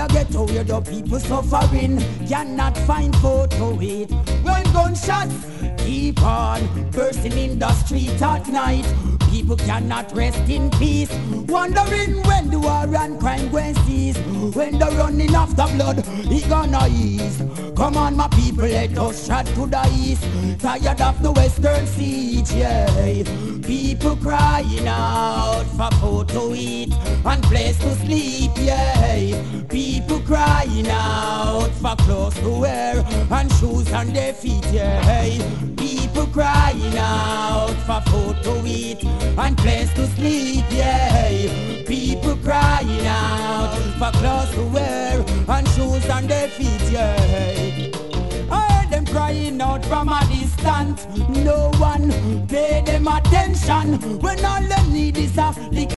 ghetto where the people suffering cannot find food to eat. When gunshots keep on bursting in the street at night, people cannot rest in peace, wondering when the war and crime going cease. When the running after blood, it gonna ease. Come on, my people, let us shot to the east. Tired of the western siege, yeah. People crying out for food to eat and place to sleep, yeah. People crying out for clothes to wear and shoes on their feet, yeah. People crying out for food to eat and place to sleep, yeah. People crying out for clothes to wear and shoes on their feet, yeah. I heard them crying out from a distance. No one pay them attention when all they need is a